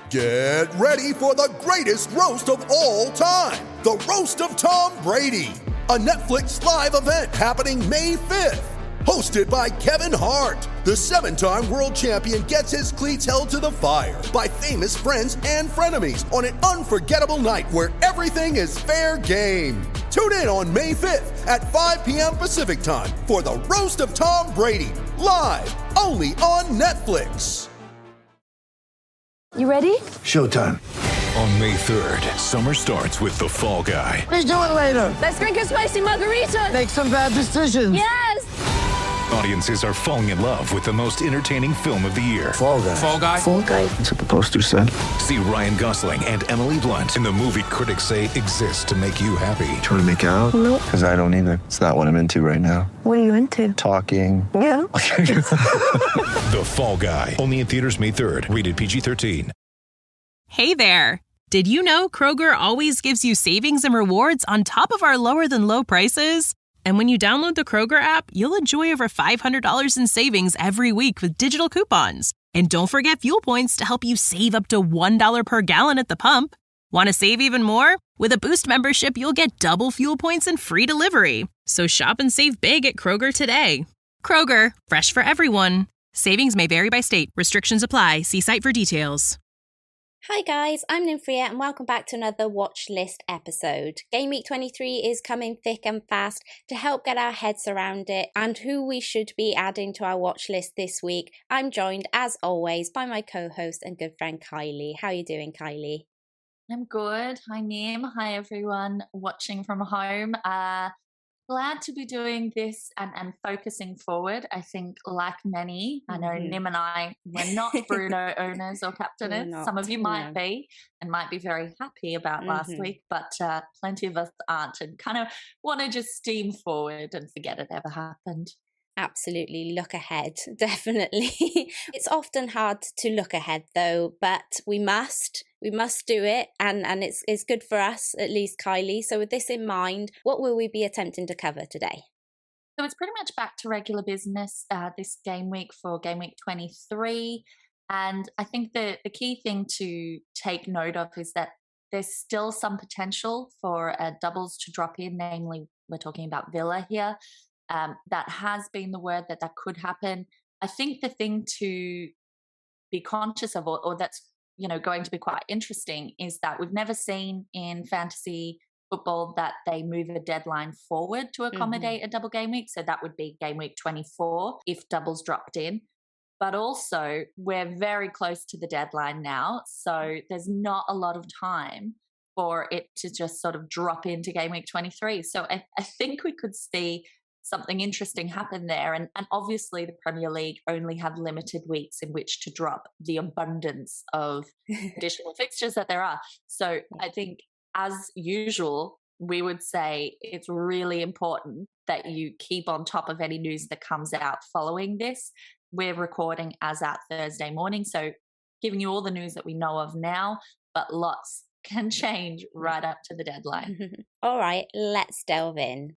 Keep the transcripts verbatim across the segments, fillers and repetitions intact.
Get ready for the greatest roast of all time, the Roast of Tom Brady, a Netflix live event happening May fifth. Hosted by Kevin Hart, the seven-time world champion gets his cleats held to the fire by famous friends and frenemies on an unforgettable night where everything is fair game. Tune in on May fifth at five p.m. Pacific time for the Roast of Tom Brady, live only on Netflix. You ready? Showtime. On May third, summer starts with The Fall Guy. Let's do it later. Let's drink a spicy margarita. Make some bad decisions. Yes! Audiences are falling in love with the most entertaining film of the year. Fall Guy. Fall Guy? Fall Guy. That's what the poster said. See Ryan Gosling and Emily Blunt in the movie critics say exists to make you happy. Trying to make it out? Nope. Because I don't either. It's not what I'm into right now. What are you into? Talking. Yeah. The Fall Guy. Only in theaters May third. Rated P G thirteen. Hey there. Did you know Kroger always gives you savings and rewards on top of our lower than low prices? And when you download the Kroger app, you'll enjoy over five hundred dollars in savings every week with digital coupons. And don't forget fuel points to help you save up to one dollar per gallon at the pump. Want to save even more? With a Boost membership, you'll get double fuel points and free delivery. So shop and save big at Kroger today. Kroger, fresh for everyone. Savings may vary by state. Restrictions apply. See site for details. Hi guys, I'm Nymphria and welcome back to another watch list episode. Game Week twenty-three is coming thick and fast. To help get our heads around it and who we should be adding to our watch list this week, I'm joined as always by my co-host and good friend Kylie. How are you doing, Kylie? I'm good. Hi Nim. Hi everyone watching from home. Uh, glad to be doing this and, and focusing forward. I think like many, I know mm-hmm. Nim and I, we're not Bruno owners or captainers. Some of you might no. be and might be very happy about mm-hmm. last week, but uh, plenty of us aren't and kind of want to just steam forward and forget it ever happened. Absolutely, look ahead, definitely. It's often hard to look ahead though, but we must. We must do it, and, and it's, it's good for us, at least Kylie. So with this in mind, what will we be attempting to cover today? So it's pretty much back to regular business uh, this game week for Game Week twenty-three. And I think the, the key thing to take note of is that there's still some potential for uh, doubles to drop in, namely we're talking about Villa here. Um, that has been the word that that could happen. I think the thing to be conscious of, or, or that's you know going to be quite interesting, is that we've never seen in fantasy football that they move a deadline forward to accommodate mm-hmm. a double game week. So that would be game week twenty-four if doubles dropped in. But also we're very close to the deadline now, so there's not a lot of time for it to just sort of drop into game week twenty-three. So I, I think we could see something interesting happen there. And, and obviously the Premier League only have limited weeks in which to drop the abundance of additional fixtures that there are. So I think, as usual, we would say it's really important that you keep on top of any news that comes out following this. We're recording as at Thursday morning, so giving you all the news that we know of now, but lots can change right up to the deadline. All right, let's delve in.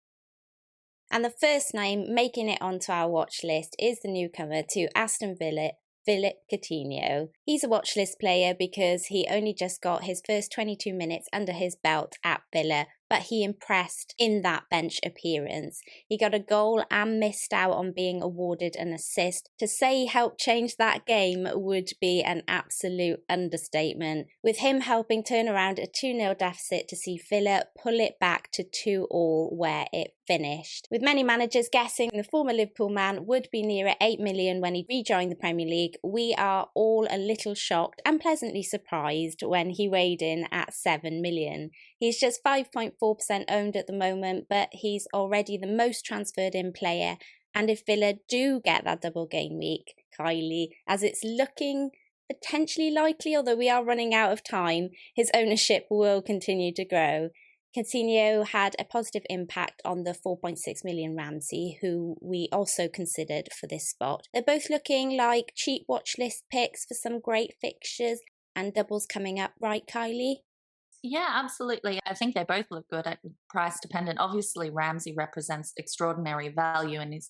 And the first name making it onto our watch list is the newcomer to Aston Villa, Philippe Coutinho. He's a watch list player because he only just got his first twenty-two minutes under his belt at Villa, but he impressed in that bench appearance. He got a goal and missed out on being awarded an assist. To say he helped change that game would be an absolute understatement, with him helping turn around a two nil deficit to see Villa pull it back to two all where it finished. With many managers guessing the former Liverpool man would be nearer eight million when he rejoined the Premier League, we are all a little shocked and pleasantly surprised when he weighed in at seven million. He's just five point four percent owned at the moment, but he's already the most transferred in player. And if Villa do get that double game week, Kylie, as it's looking potentially likely, although we are running out of time, his ownership will continue to grow. Coutinho had a positive impact on the four point six million Ramsey, who we also considered for this spot. They're both looking like cheap watch list picks for some great fixtures and doubles coming up, right, Kylie? Yeah, absolutely. I think they both look good at price dependent. Obviously, Ramsey represents extraordinary value and is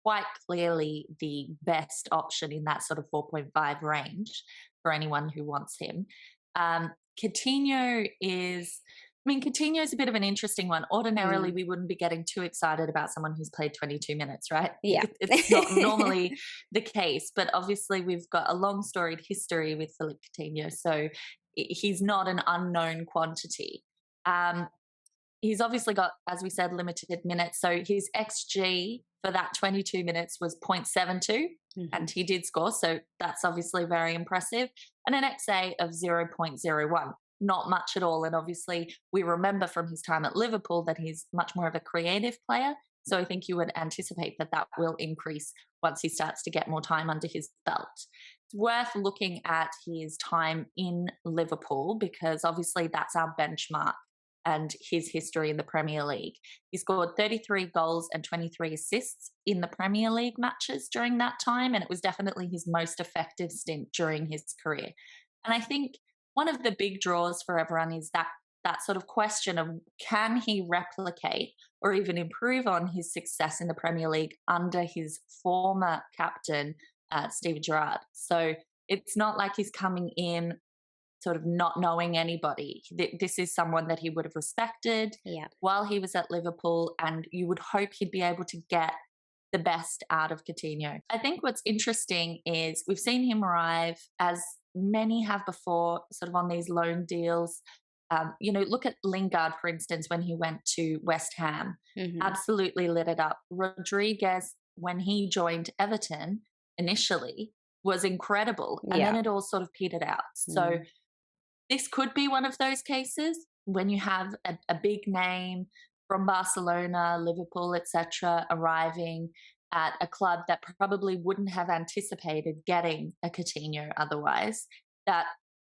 quite clearly the best option in that sort of four point five range for anyone who wants him. Um, Coutinho is, I mean, Coutinho is a bit of an interesting one. Ordinarily, mm. we wouldn't be getting too excited about someone who's played twenty-two minutes, right? Yeah. It, it's not normally the case, but obviously we've got a long storied history with Philippe Coutinho, so he's not an unknown quantity. Um, he's obviously got, as we said, limited minutes, so his X G for that twenty-two minutes was zero point seven two, mm-hmm. and he did score, so that's obviously very impressive, and an X A of zero point zero one. Not much at all. And obviously we remember from his time at Liverpool that he's much more of a creative player. So I think you would anticipate that that will increase once he starts to get more time under his belt. It's worth looking at his time in Liverpool because obviously that's our benchmark and his history in the Premier League. He scored thirty-three goals and twenty-three assists in the Premier League matches during that time. And it was definitely his most effective stint during his career. And I think one of the big draws for everyone is that that sort of question of can he replicate or even improve on his success in the Premier League under his former captain, uh, Steven Gerrard. So it's not like he's coming in sort of not knowing anybody. This is someone that he would have respected yeah. while he was at Liverpool, and you would hope he'd be able to get the best out of Coutinho. I think what's interesting is we've seen him arrive, as many have before, sort of on these loan deals. Um, you know, look at Lingard, for instance, when he went to West Ham, mm-hmm. absolutely lit it up. Rodriguez, when he joined Everton initially, was incredible. And yeah. then it all sort of petered out. Mm. So this could be one of those cases when you have a, a big name from Barcelona, Liverpool, et cetera, arriving at a club that probably wouldn't have anticipated getting a Coutinho otherwise, that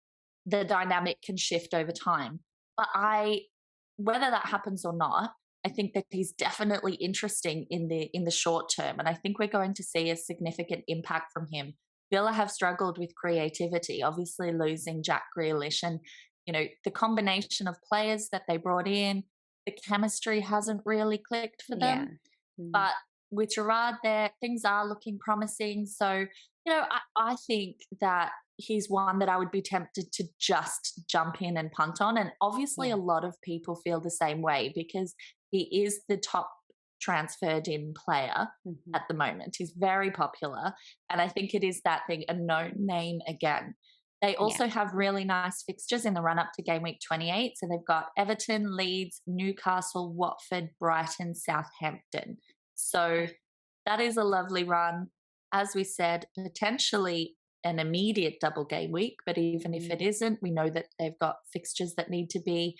the dynamic can shift over time. But I, whether that happens or not, I think that he's definitely interesting in the in the short term, and I think we're going to see a significant impact from him. Villa have struggled with creativity, obviously losing Jack Grealish, and you know the combination of players that they brought in, the chemistry hasn't really clicked for them. Yeah. Mm. But with Gerrard there, things are looking promising. So, you know, I, I think that he's one that I would be tempted to just jump in and punt on. And obviously yeah. a lot of people feel the same way because he is the top transferred in player mm-hmm. at the moment. He's very popular. And I think it is that thing, a known name again. They also yeah. have really nice fixtures in the run-up to game week twenty-eight. So they've got Everton, Leeds, Newcastle, Watford, Brighton, Southampton. So that is a lovely run. As we said, potentially an immediate double game week, but even if it isn't, we know that they've got fixtures that need to be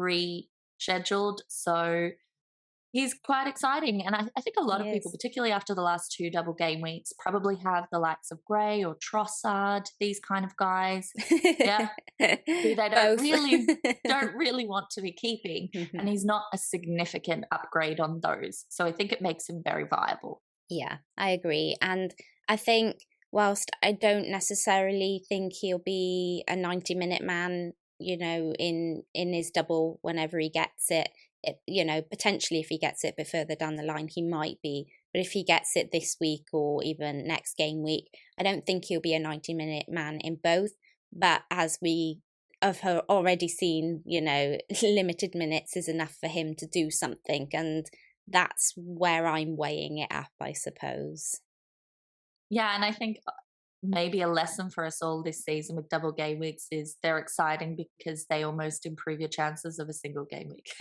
rescheduled. So he's quite exciting. And I, I think a lot he of people, is. particularly after the last two double game weeks, probably have the likes of Gray or Trossard, these kind of guys. Yeah. Who they don't really don't really want to be keeping. Mm-hmm. And he's not a significant upgrade on those. So I think it makes him very viable. Yeah, I agree. And I think whilst I don't necessarily think he'll be a ninety minute man, you know, in, in his double whenever he gets it, it, you know, potentially if he gets it a bit further down the line, he might be. But if he gets it this week or even next game week, I don't think he'll be a ninety minute man in both. But as we have already seen, you know, limited minutes is enough for him to do something. And that's where I'm weighing it up, I suppose. Yeah, and I think maybe a lesson for us all this season with double game weeks is they're exciting because they almost improve your chances of a single game week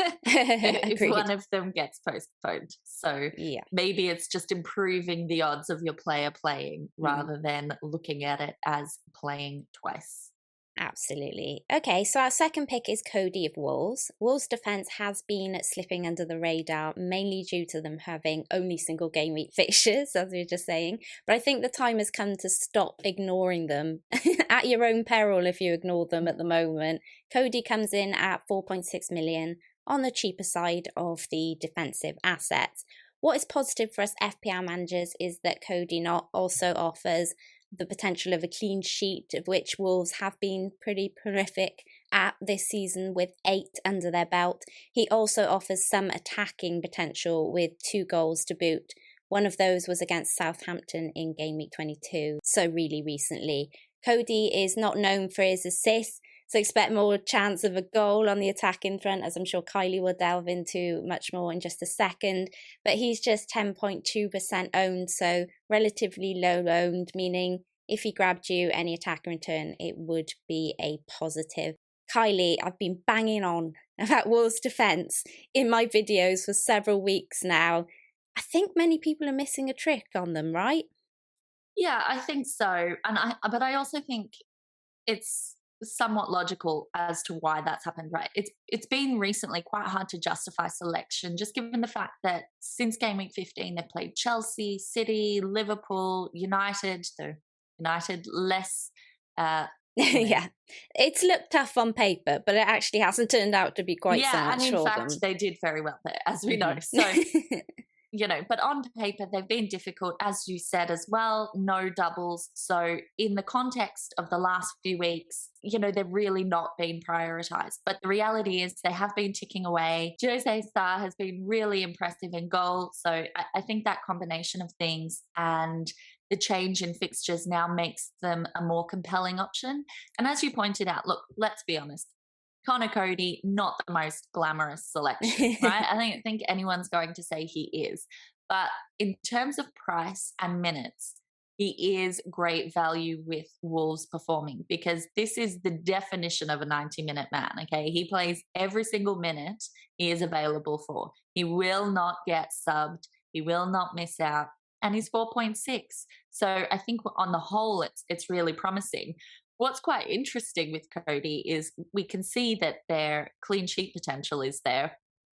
if one of them gets postponed. So yeah. maybe it's just improving the odds of your player playing mm. rather than looking at it as playing twice. Absolutely. Okay, so our second pick is Coady of Wolves. Wolves' defence has been slipping under the radar, mainly due to them having only single game week fixtures, as we were just saying. But I think the time has come to stop ignoring them at your own peril if you ignore them at the moment. Coady comes in at four point six million on the cheaper side of the defensive assets. What is positive for us F P L managers is that Coady not also offers the potential of a clean sheet, of which Wolves have been pretty prolific at this season with eight under their belt. He also offers some attacking potential with two goals to boot, One of those was against Southampton in game week twenty-two, so really recently. Coady is not known for his assists, so expect more chance of a goal on the attacking front, as I'm sure Kylie will delve into much more in just a second. But he's just ten point two percent owned, so relatively low owned, meaning if he grabbed you any attack in return, it would be a positive. Kylie, I've been banging on about Wolves' defence in my videos for several weeks now. I think many people are missing a trick on them, right? Yeah, I think so. And I, but I also think it's somewhat logical as to why that's happened, right? It's it's been recently quite hard to justify selection, just given the fact that since game week fifteen, they've played Chelsea, City, Liverpool, United, though United less... Uh, yeah, it's looked tough on paper, but it actually hasn't turned out to be quite yeah, so much and in for fact, them. they did very well there, as we know. Mm-hmm. So, you know, but on paper, they've been difficult, as you said as well, no doubles. So in the context of the last few weeks, you know, they've really not been prioritised. But the reality is they have been ticking away. Jose Sarr has been really impressive in goal. So I, I think that combination of things and the change in fixtures now makes them a more compelling option. And as you pointed out, look, let's be honest, Conor Coady, not the most glamorous selection, right? I don't think anyone's going to say he is. But in terms of price and minutes, he is great value with Wolves performing, because this is the definition of a ninety-minute man, okay? He plays every single minute he is available for. He will not get subbed. He will not miss out. And he's four point six. So I think on the whole, it's it's really promising. What's quite interesting with Coady is we can see that their clean sheet potential is there.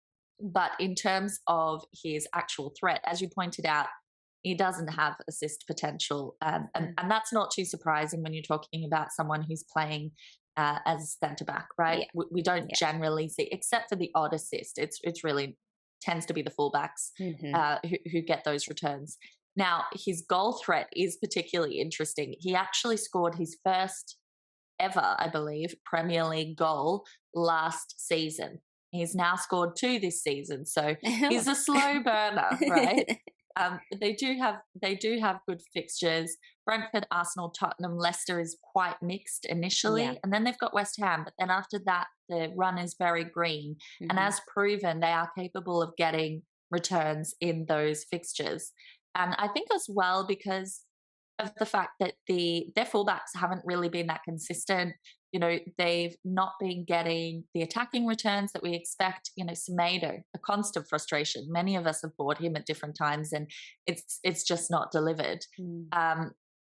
But in terms of his actual threat, as you pointed out, he doesn't have assist potential. Um, and, and that's not too surprising when you're talking about someone who's playing uh, as a centre-back, right? Yeah. We, we don't yeah. generally see, except for the odd assist, it's it's really tends to be the fullbacks mm-hmm. uh, who, who get those returns. Now, his goal threat is particularly interesting. He actually scored his first ever, I believe, Premier League goal last season. He's now scored two this season, so he's a slow burner, right? Um, they do have they do have good fixtures. Brentford, Arsenal, Tottenham, Leicester is quite mixed initially, yeah. and then they've got West Ham. But then after that, the run is very green, mm-hmm. and as proven, they are capable of getting returns in those fixtures. And I think as well because of the fact that the their fullbacks haven't really been that consistent. You know, they've not been getting the attacking returns that we expect. You know, Semedo, a constant frustration. Many of us have bought him at different times, and it's it's just not delivered. Mm. Um,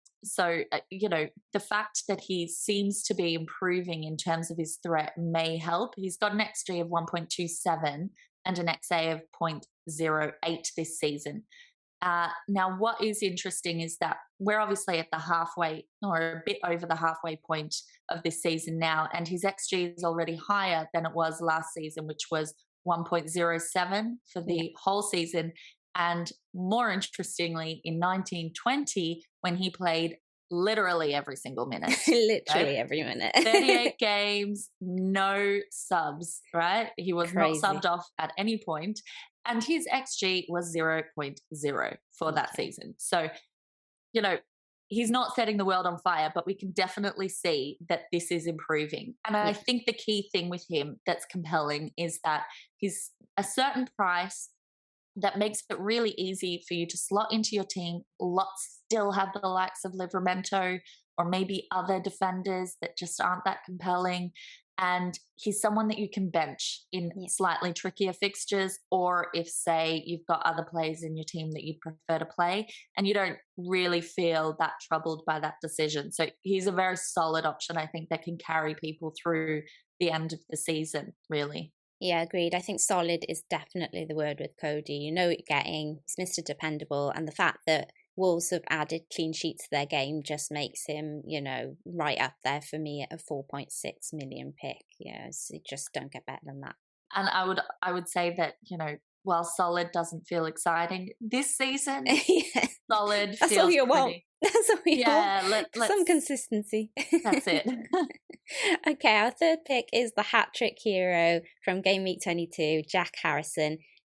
so, uh, you know, the fact that he seems to be improving in terms of his threat may help. He's got an X G of one point two seven and an X A of zero point zero eight this season. Uh, now, what is interesting is that we're obviously at the halfway or a bit over the halfway point of this season now, and his X G is already higher than it was last season, which was one point zero seven for the yeah. whole season. And more interestingly, in nineteen twenty, when he played literally every single minute. literally right? every minute. thirty-eight games, no subs, right? He was Crazy. not subbed off at any point. And his X G was zero point zero for that okay. season. So, you know, he's not setting the world on fire, but we can definitely see that this is improving. And yeah. I think the key thing with him that's compelling is that he's a certain price that makes it really easy for you to slot into your team. Lots still have the likes of Livramento or maybe other defenders that just aren't that compelling. And he's someone that you can bench in yeah. slightly trickier fixtures, or if, say, you've got other players in your team that you prefer to play and you don't really feel that troubled by that decision. So he's a very solid option, I think, that can carry people through the end of the season, really. Yeah, agreed. I think solid is definitely the word with Coady. You know what you're getting. He's Mister Dependable. And the fact that Wolves have added clean sheets to their game just makes him, you know, right up there for me at a four point six million pick. Yeah, so you just don't get better than that. And I would I would say that, you know, while solid doesn't feel exciting this season, yeah. solid That's feels all you pretty. want. That's all you yeah, want. Let, let's, some consistency. That's it. Okay, our third pick is the hat-trick hero from game week twenty-two, Jack Harrison.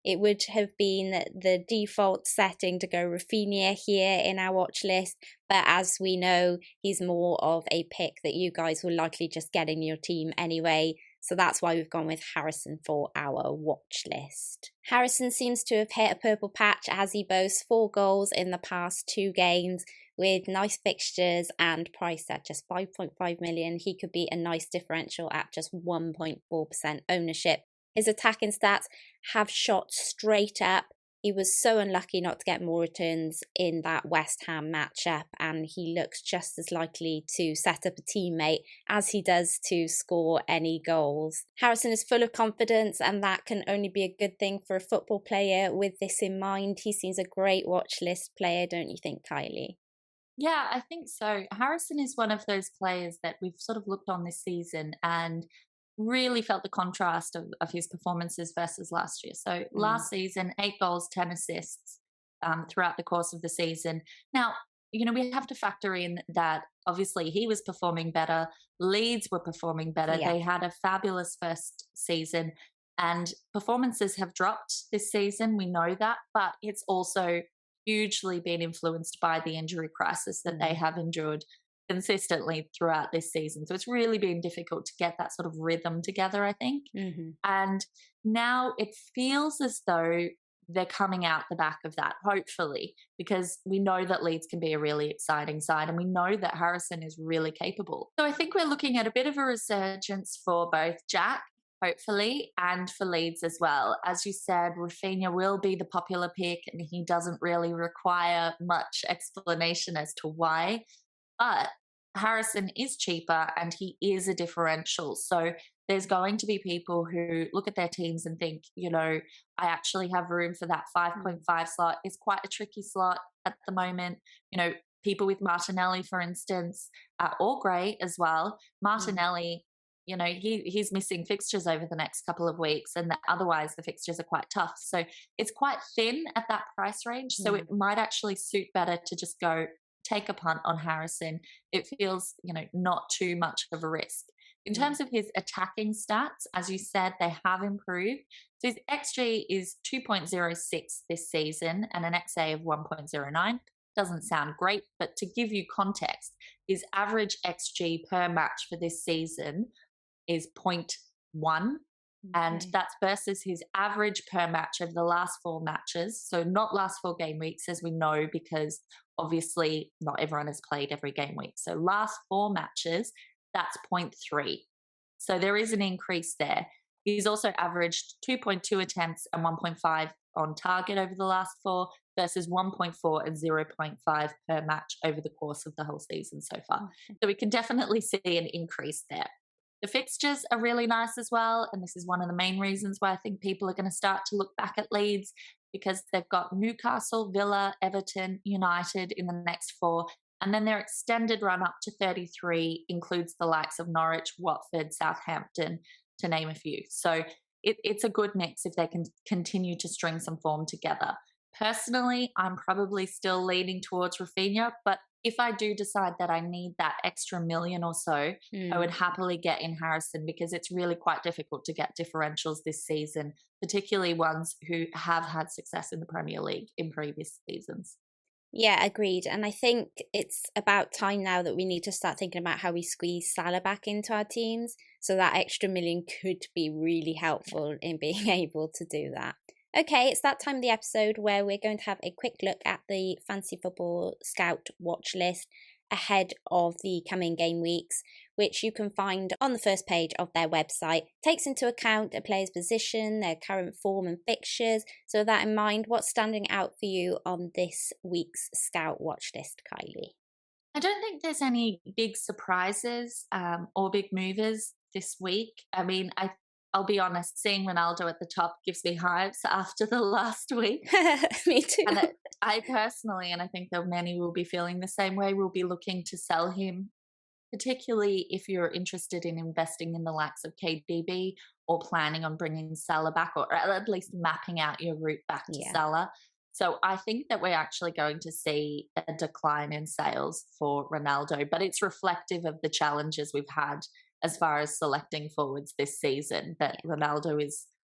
It would have been the default setting to go Raphinha here in our watch list, but as we know, he's more of a pick that you guys will likely just get in your team anyway, so that's why we've gone with Harrison for our watch list. Harrison seems to have hit a purple patch as he boasts four goals in the past two games, with nice fixtures and price at just five point five million. He could be a nice differential at just one point four percent ownership. His attacking stats have shot straight up. He was so unlucky not to get more returns in that West Ham matchup, and he looks just as likely to set up a teammate as he does to score any goals. Harrison is full of confidence, and that can only be a good thing for a football player. With this in mind, he seems a great watch list player, don't you think, Kylie? Yeah, I think so. Harrison is one of those players that we've sort of looked on this season and really felt the contrast of, of his performances versus last year. So mm. last season, eight goals, ten assists um, throughout the course of the season. Now, you know, we have to factor in that obviously he was performing better. Leeds were performing better. Yeah. They had a fabulous first season, and performances have dropped this season. We know that, but it's also hugely been influenced by the injury crisis that mm. they have endured consistently throughout this season. So it's really been difficult to get that sort of rhythm together, I think. Mm-hmm. And now it feels as though they're coming out the back of that, hopefully, because we know that Leeds can be a really exciting side, and we know that Harrison is really capable. So I think we're looking at a bit of a resurgence for both Jack, hopefully, and for Leeds as well. As you said, Raphinha will be the popular pick, and he doesn't really require much explanation as to why. But Harrison is cheaper and he is a differential. So there's going to be people who look at their teams and think, you know, I actually have room for that five point five slot. It's quite a tricky slot at the moment. You know, people with Martinelli, for instance, uh, or Gray as well. Martinelli, you know, he he's missing fixtures over the next couple of weeks, and the, otherwise the fixtures are quite tough. So it's quite thin at that price range. So it might actually suit better to just go take a punt on Harrison. It feels, you know, not too much of a risk. In terms of his attacking stats, as you said, they have improved. So his X G is two point oh six this season and an X A of one point oh nine. Doesn't sound great, but to give you context, his average X G per match for this season is zero point one. Okay. And that's versus his average per match over the last four matches. So not last four game weeks, as we know, because obviously not everyone has played every game week. So last four matches, that's zero point three. So there is an increase there. He's also averaged two point two attempts and one point five on target over the last four versus one point four and zero point five per match over the course of the whole season so far. Okay. So we can definitely see an increase there. The fixtures are really nice as well, and this is one of the main reasons why I think people are going to start to look back at Leeds, because they've got Newcastle, Villa, Everton, United in the next four, and then their extended run up to thirty-three includes the likes of Norwich, Watford, Southampton, to name a few. So it, it's a good mix if they can continue to string some form together. Personally, I'm probably still leaning towards Raphinha, but if I do decide that I need that extra million or so, mm. I would happily get in Harrison, because it's really quite difficult to get differentials this season, particularly ones who have had success in the Premier League in previous seasons. Yeah, agreed. And I think it's about time now that we need to start thinking about how we squeeze Salah back into our teams. So that extra million could be really helpful in being able to do that. Okay, it's that time of the episode where we're going to have a quick look at the Fantasy Football Scout watch list ahead of the coming game weeks, which you can find on the first page of their website. It takes into account a player's position, their current form and fixtures. So with that in mind, what's standing out for you on this week's Scout watch list, Kylie? I don't think there's any big surprises um, or big movers this week. I mean, I I'll be honest, seeing Ronaldo at the top gives me hives after the last week. Me too. And I, I personally, and I think that many will be feeling the same way, will be looking to sell him, particularly if you're interested in investing in the likes of K D B or planning on bringing Salah back, or at least mapping out your route back to yeah. Salah. So I think that we're actually going to see a decline in sales for Ronaldo, but it's reflective of the challenges we've had as far as selecting forwards this season, that Ronaldo is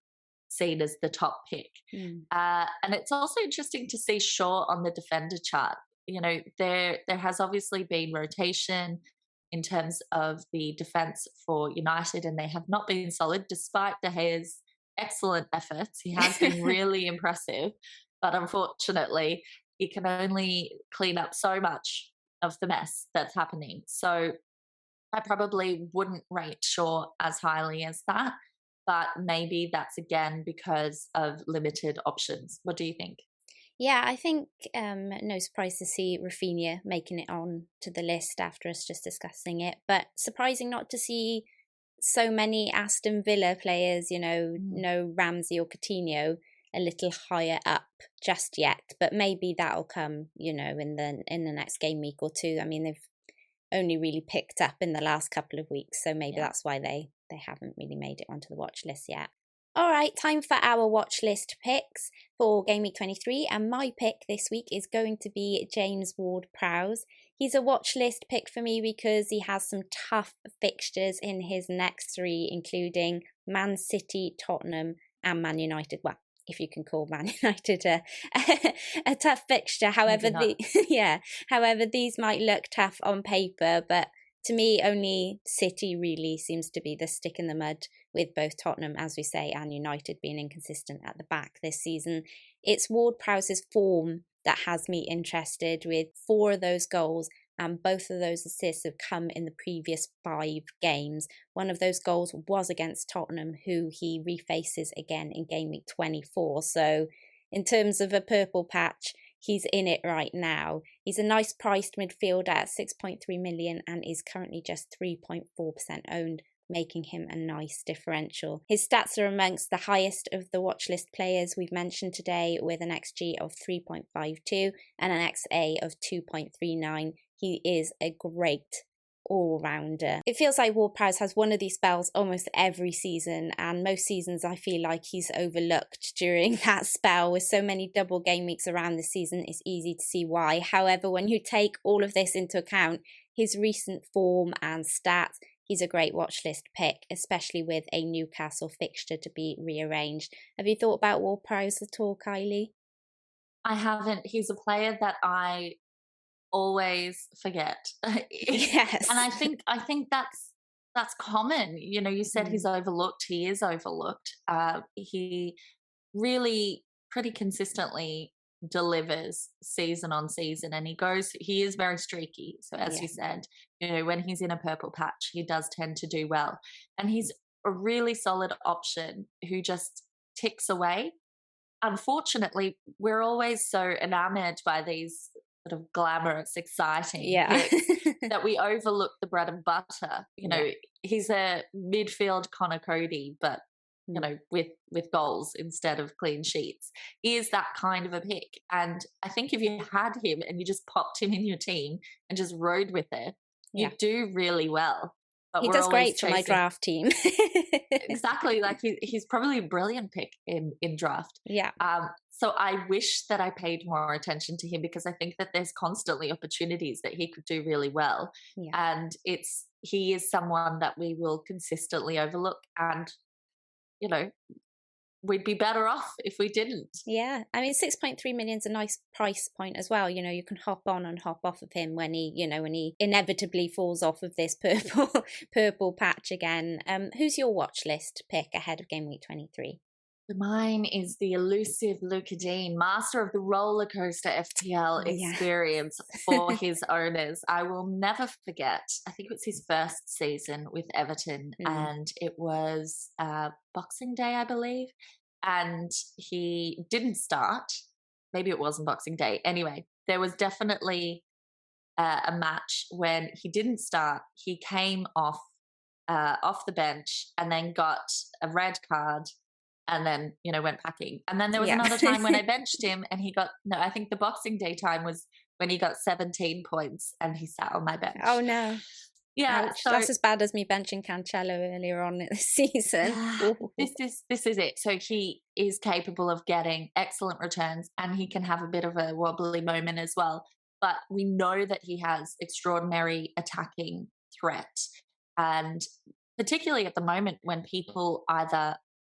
seen as the top pick. Mm. Uh, and it's also interesting to see Shaw on the defender chart. You know, there there has obviously been rotation in terms of the defence for United, and they have not been solid despite De Gea's excellent efforts. He has been really impressive, but unfortunately, he can only clean up so much of the mess that's happening. So I probably wouldn't rate Shaw as highly as that, but maybe that's again because of limited options. What do you think? Yeah, I think um, no surprise to see Rafinha making it on to the list after us just discussing it, but surprising not to see so many Aston Villa players, you know, mm. no Ramsey or Coutinho a little higher up just yet, but maybe that'll come, you know, in the in the next game week or two. I mean, they've only really picked up in the last couple of weeks, so maybe yeah. that's why they they haven't really made it onto the watch list yet. All right, time for our watch list picks for Game Week twenty-three, and my pick this week is going to be James Ward-Prowse. He's a watch list pick for me because he has some tough fixtures in his next three, including Man City, Tottenham, and Man United. Well, if you can call Man United a, a tough fixture. However, the, yeah, however, these might look tough on paper, but to me, only City really seems to be the stick in the mud, with both Tottenham, as we say, and United being inconsistent at the back this season. It's Ward-Prowse's form that has me interested, with four of those goals, and both of those assists have come in the previous five games. One of those goals was against Tottenham, who he refaces again in game week twenty-four. So in terms of a purple patch, he's in it right now. He's a nice priced midfielder at six point three million and is currently just three point four percent owned, making him a nice differential. His stats are amongst the highest of the watchlist players we've mentioned today, with an X G of three point five two and an X A of two point three nine. He is a great all-rounder. It feels like Ward-Prowse has one of these spells almost every season, and most seasons I feel like he's overlooked during that spell. With so many double game weeks around the season, it's easy to see why. However, when you take all of this into account, his recent form and stats, he's a great watch list pick, especially with a Newcastle fixture to be rearranged. Have you thought about Ward-Prowse at all, Kylie? I haven't. He's a player that I always forget. Yes. And I think I think that's that's common. You know, you said mm. he's overlooked. He is overlooked. Uh, he really pretty consistently delivers season on season, and he goes he is very streaky. So as yeah. you said, you know, when he's in a purple patch, he does tend to do well. And he's a really solid option who just ticks away. Unfortunately, we're always so enamored by these sort of glamorous, exciting yeah. picks that we overlook the bread and butter. You know, yeah. he's a midfield Connor Cody, but you know, with with goals instead of clean sheets. He is that kind of a pick. And I think if you had him and you just popped him in your team and just rode with it, you yeah. do really well. But he does great chasing... for my draft team. Exactly. Like he, he's probably a brilliant pick in, in draft. Yeah. Um, so I wish that I paid more attention to him, because I think that there's constantly opportunities that he could do really well. Yeah. And it's he is someone that we will consistently overlook, and you know, we'd be better off if we didn't. Yeah. I mean, six point three million is a nice price point as well. You know, you can hop on and hop off of him when he, you know, when he inevitably falls off of this purple purple patch again. Um, who's your watch list pick ahead of game week twenty-three? Mine is the elusive Lucas Digne, master of the roller coaster F P L oh, yeah. experience for his owners. I will never forget, I think it was his first season with Everton, mm. and it was uh, Boxing Day, I believe, and he didn't start. Maybe it wasn't Boxing Day. Anyway, there was definitely uh, a match when he didn't start. He came off uh, off the bench and then got a red card, and then, you know, went packing. And then there was yeah. another time when I benched him and he got, no, I think the Boxing Day time was when he got seventeen points and he sat on my bench. Oh, no. Yeah. So, that's as bad as me benching Cancelo earlier on in the season. this is this is it. So he is capable of getting excellent returns, and he can have a bit of a wobbly moment as well. But we know that he has extraordinary attacking threat. And particularly at the moment when people either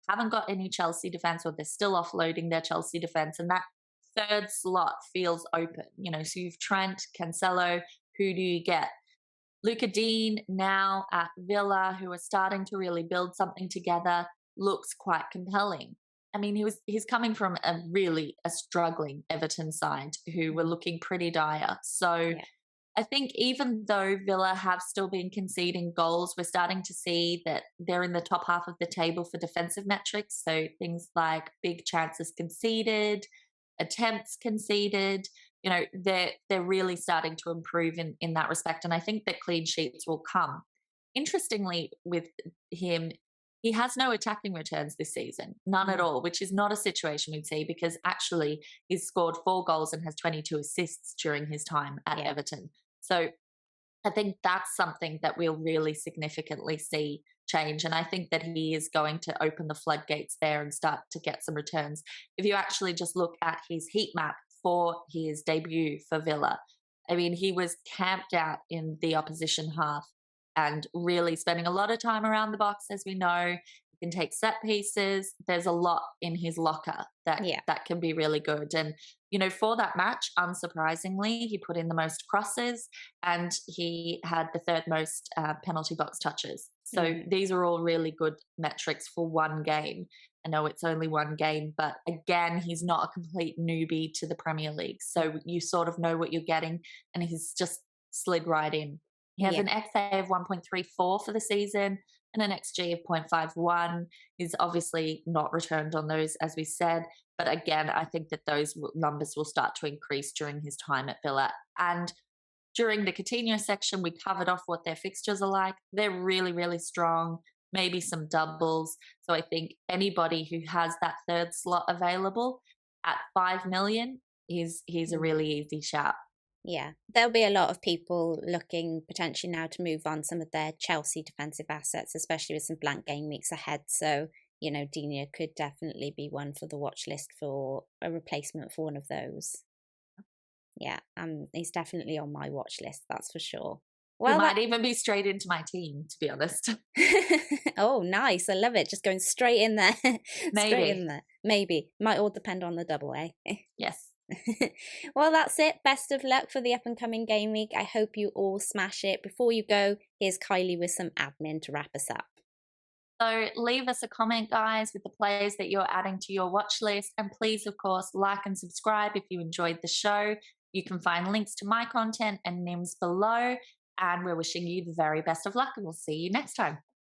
haven't got any Chelsea defence, or they're still offloading their Chelsea defence, and that third slot feels open. You know, so you've Trent, Cancelo, who do you get? Luca Dean now at Villa, who are starting to really build something together, looks quite compelling. I mean, he was he's coming from a really a struggling Everton side who were looking pretty dire. So yeah. I think even though Villa have still been conceding goals, we're starting to see that they're in the top half of the table for defensive metrics. So things like big chances conceded, attempts conceded, you know, they're, they're really starting to improve in, in that respect. And I think that clean sheets will come. Interestingly, with him, he has no attacking returns this season, none mm. at all, which is not a situation we'd see, because actually he's scored four goals and has twenty-two assists during his time at yeah. Everton. So I think that's something that we'll really significantly see change. And I think that he is going to open the floodgates there and start to get some returns. If you actually just look at his heat map for his debut for Villa, I mean, he was camped out in the opposition half and really spending a lot of time around the box, as we know. He can take set pieces. There's a lot in his locker that yeah. that can be really good. And, you know, for that match, unsurprisingly, he put in the most crosses and he had the third most uh, penalty box touches. So mm. these are all really good metrics for one game. I know it's only one game, but again, he's not a complete newbie to the Premier League. So you sort of know what you're getting, and he's just slid right in. He has yeah. an X A of one point three four for the season and an X G of zero point five one. He's obviously not returned on those, as we said. But again, I think that those numbers will start to increase during his time at Villa. And during the Coutinho section, we covered off what their fixtures are like. They're really, really strong, maybe some doubles. So I think anybody who has that third slot available at five million, he's, he's a really easy shout. Yeah, there'll be a lot of people looking potentially now to move on some of their Chelsea defensive assets, especially with some blank game weeks ahead. So, you know, Digne could definitely be one for the watch list for a replacement for one of those. Yeah, um, he's definitely on my watch list, that's for sure. Well, he might that... even be straight into my team, to be honest. Oh, nice. I love it. Just going straight in there. Maybe. Straight in there. Maybe. Might all depend on the double, eh? Yes. Well, that's it. Best of luck for the up and coming game week. I hope you all smash it. Before you go, here's Kylie with some admin to wrap us up. So leave us a comment, guys, with the players that you're adding to your watch list. And please, of course, like and subscribe if you enjoyed the show. You can find links to my content and Nim's below. And we're wishing you the very best of luck, and we'll see you next time.